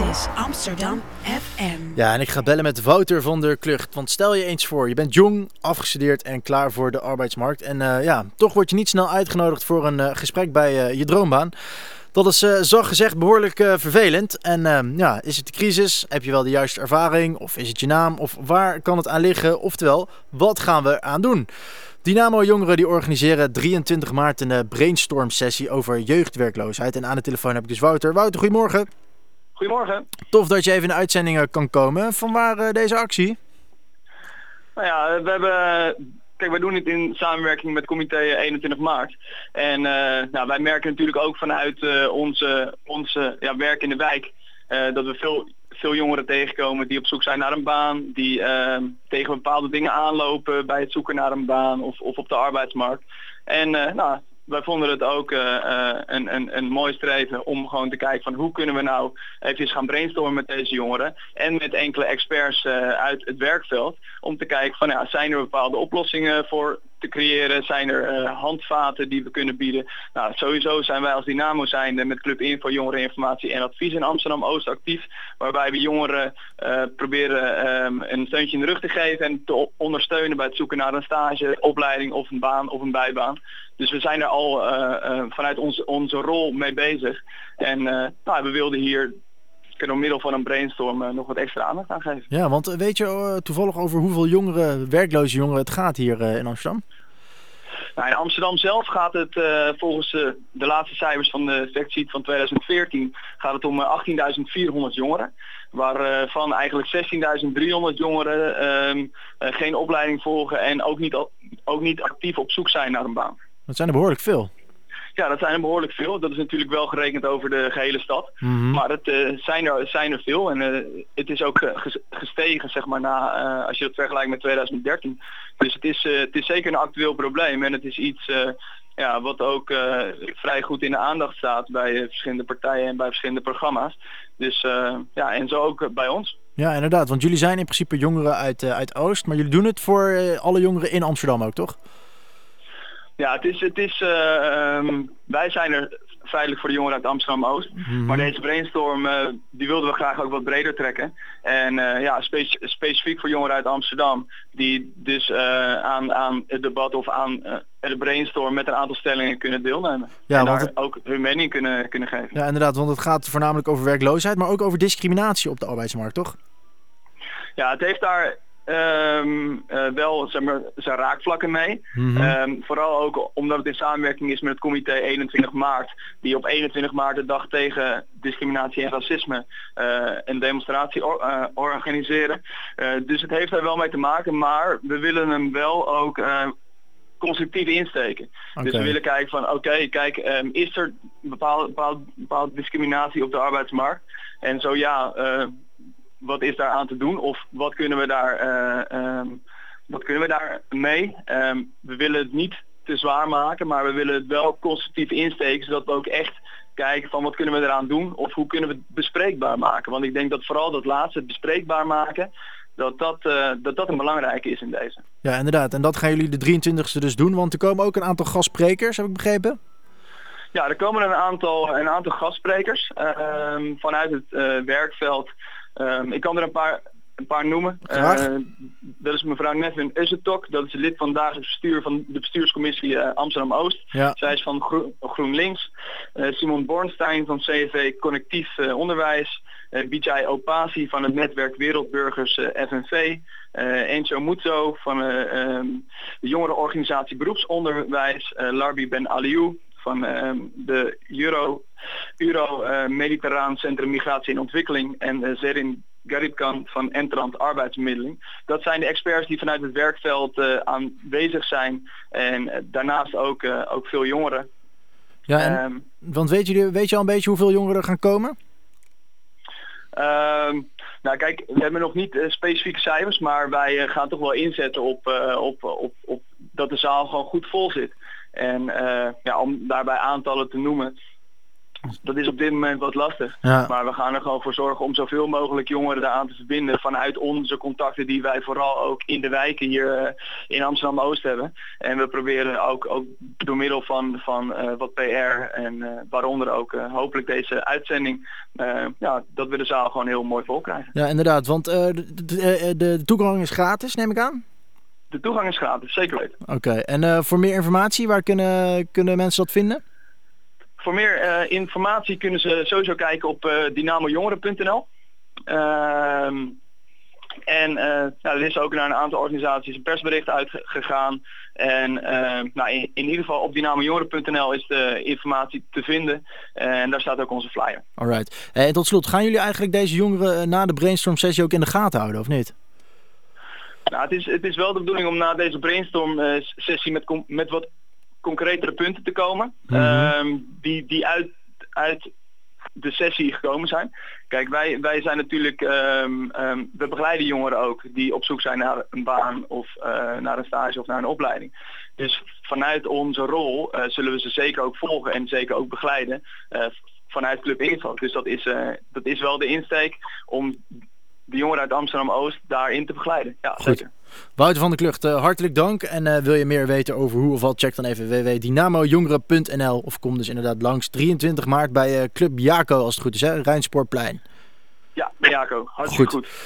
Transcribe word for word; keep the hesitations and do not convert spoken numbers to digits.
is Amsterdam F M. Ja, en ik ga bellen met Wouter van der Klucht. Want stel je eens voor, je bent jong, afgestudeerd en klaar voor de arbeidsmarkt. En uh, ja, toch word je niet snel uitgenodigd voor een uh, gesprek bij uh, je droombaan. Dat is, uh, zacht gezegd, behoorlijk uh, vervelend. En uh, ja, is het de crisis? Heb je wel de juiste ervaring? Of is het je naam? Of waar kan het aan liggen? Oftewel, wat gaan we aan doen? Dynamo Jongeren die organiseren drieëntwintig maart een uh, brainstorm sessie over jeugdwerkloosheid. En aan de telefoon heb ik dus Wouter. Wouter, goedemorgen. Goedemorgen. Tof dat je even in de uitzending kan komen. Vanwaar uh, deze actie? Nou ja, we hebben... Kijk, wij doen het in samenwerking met comité eenentwintig maart. En uh, nou, wij merken natuurlijk ook vanuit uh, onze, onze ja, werk in de wijk... Uh, dat we veel, veel jongeren tegenkomen die op zoek zijn naar een baan. Die uh, tegen bepaalde dingen aanlopen bij het zoeken naar een baan of, of op de arbeidsmarkt. En uh, nou... wij vonden het ook uh, uh, een, een, een mooi streven om gewoon te kijken van hoe kunnen we nou even gaan brainstormen met deze jongeren en met enkele experts uh, uit het werkveld om te kijken van ja, zijn er bepaalde oplossingen voor te creëren, zijn er uh, handvaten die we kunnen bieden. Nou, sowieso zijn wij als Dynamo zijnde met Club Info Jongereninformatie en Advies in Amsterdam-Oost actief, waarbij we jongeren uh, proberen um, een steuntje in de rug te geven en te ondersteunen bij het zoeken naar een stage, opleiding of een baan of een bijbaan. Dus we zijn er al uh, uh, vanuit onze, onze rol mee bezig. En uh, nou, we wilden hier door middel van een brainstorm uh, nog wat extra aandacht aan geven. Ja, want weet je uh, toevallig over hoeveel jongeren, werkloze jongeren het gaat hier uh, in Amsterdam? Nou, in Amsterdam zelf gaat het uh, volgens uh, de laatste cijfers van de factsheet van tweeduizend veertien gaat het om uh, achttienduizend vierhonderd jongeren. Waarvan uh, eigenlijk zestienduizend driehonderd jongeren uh, uh, geen opleiding volgen en ook niet, ook niet actief op zoek zijn naar een baan. Dat zijn er behoorlijk veel. Ja, dat zijn er behoorlijk veel. Dat is natuurlijk wel gerekend over de gehele stad. Mm-hmm. Maar het uh, zijn, er, zijn er veel. En uh, het is ook uh, gestegen, zeg maar, na, uh, als je dat vergelijkt met tweeduizend dertien. Dus het is, uh, het is zeker een actueel probleem. En het is iets uh, ja, wat ook uh, vrij goed in de aandacht staat bij uh, verschillende partijen en bij verschillende programma's. Dus uh, ja, en zo ook uh, bij ons. Ja, inderdaad. Want jullie zijn in principe jongeren uit, uh, uit Oost. Maar jullie doen het voor uh, alle jongeren in Amsterdam ook, toch? Ja, het is, het is, uh, um, wij zijn er feitelijk voor de jongeren uit Amsterdam-Oost. Mm-hmm. Maar deze brainstorm, uh, die wilden we graag ook wat breder trekken. En uh, ja, spe- specifiek voor jongeren uit Amsterdam. Die dus uh, aan, aan het debat of aan uh, de brainstorm met een aantal stellingen kunnen deelnemen. Ja, en daar het... ook hun mening kunnen, kunnen geven. Ja, inderdaad, want het gaat voornamelijk over werkloosheid, maar ook over discriminatie op de arbeidsmarkt, toch? Ja, het heeft daar... Um, uh, wel zeg maar, zijn raakvlakken mee. Mm-hmm. Um, vooral ook omdat het in samenwerking is met het comité eenentwintig maart, die op eenentwintig maart de dag tegen discriminatie en racisme uh, een demonstratie or- uh, organiseren. Uh, dus het heeft daar wel mee te maken, maar we willen hem wel ook uh, constructief insteken. Okay. Dus we willen kijken van oké, okay, kijk, um, is er bepaalde, bepaalde, bepaalde discriminatie op de arbeidsmarkt? En zo ja, uh, wat is daar aan te doen of wat kunnen we daar, uh, um, wat kunnen we daar mee? Um, we willen het niet te zwaar maken, maar we willen het wel constructief insteken, zodat we ook echt kijken van wat kunnen we eraan doen of hoe kunnen we het bespreekbaar maken. Want ik denk dat vooral dat laatste, het bespreekbaar maken, dat dat, uh, dat dat een belangrijke is in deze. Ja, inderdaad. En dat gaan jullie de drieëntwintigste dus doen, want er komen ook een aantal gastsprekers, heb ik begrepen? Ja, er komen een aantal, een aantal gastsprekers uh, um, vanuit het uh, werkveld. Um, ik kan er een paar, een paar noemen. Uh, dat is mevrouw Nevin Ussetok, dat is lid van het dagelijks bestuur van de bestuurscommissie uh, Amsterdam-Oost. Ja. Zij is van Gro- GroenLinks. Uh, Simon Bornstein van C V Connectief uh, Onderwijs. Uh, Bijay Opasi van het netwerk Wereldburgers uh, F N V. Uh, Enzo Muzo van uh, um, de jongerenorganisatie Beroepsonderwijs. Uh, Larbi Ben Aliou van uh, de Euro, Euro uh, Mediterraan Centrum Migratie en Ontwikkeling en uh, Zerin Garibkan van Entrant Arbeidsbemiddeling. Dat zijn de experts die vanuit het werkveld uh, aanwezig zijn en uh, daarnaast ook, uh, ook veel jongeren. Ja, en, um, want weet je, weet je al een beetje hoeveel jongeren er gaan komen? Um, nou kijk, we hebben nog niet uh, specifieke cijfers, maar wij uh, gaan toch wel inzetten op, uh, op, op, op dat de zaal gewoon goed vol zit. En uh, ja, om daarbij aantallen te noemen. dat is op dit moment wat lastig. Ja. Maar we gaan er gewoon voor zorgen om zoveel mogelijk jongeren daaraan te verbinden vanuit onze contacten die wij vooral ook in de wijken hier uh, in Amsterdam-Oost hebben. En we proberen ook, ook door middel van, van uh, wat P R en uh, waaronder ook uh, hopelijk deze uitzending, uh, ja, dat we de zaal gewoon heel mooi vol krijgen. Ja, inderdaad, want uh, de, de, de toegang is gratis, neem ik aan? De toegang is gratis, zeker weten. Oké, okay. en uh, voor meer informatie, waar kunnen, kunnen mensen dat vinden? Voor meer uh, informatie kunnen ze sowieso kijken op uh, dynamo jongeren punt n l. Uh, en uh, nou, er is ook naar een aantal organisaties een persbericht uitgegaan. En uh, nou, in, in ieder geval op dynamo jongeren punt n l is de informatie te vinden. En daar staat ook onze flyer. Alright. En tot slot, gaan jullie eigenlijk deze jongeren na de brainstorm sessie ook in de gaten houden, of niet? Nou, het is, het is wel de bedoeling om na deze brainstorm uh, sessie met, met wat concretere punten te komen. Mm-hmm. Uh, die die uit, uit de sessie gekomen zijn. Kijk, wij, wij zijn natuurlijk, um, um, we begeleiden jongeren ook die op zoek zijn naar een baan of uh, naar een stage of naar een opleiding. Dus vanuit onze rol uh, zullen we ze zeker ook volgen en zeker ook begeleiden uh, vanuit Club Info. Dus dat is, uh, dat is wel de insteek om de jongeren uit Amsterdam-Oost daarin te begeleiden. Ja, goed. Zeker. Wouter van der Klucht, uh, hartelijk dank. En uh, wil je meer weten over hoe of wat, check dan even w w w punt dynamo jongeren punt n l of kom dus inderdaad langs drieëntwintig maart bij uh, Club Jaco, als het goed is, hè? Rijnspoorplein. Ja, bij Jaco. Hartstikke goed. goed.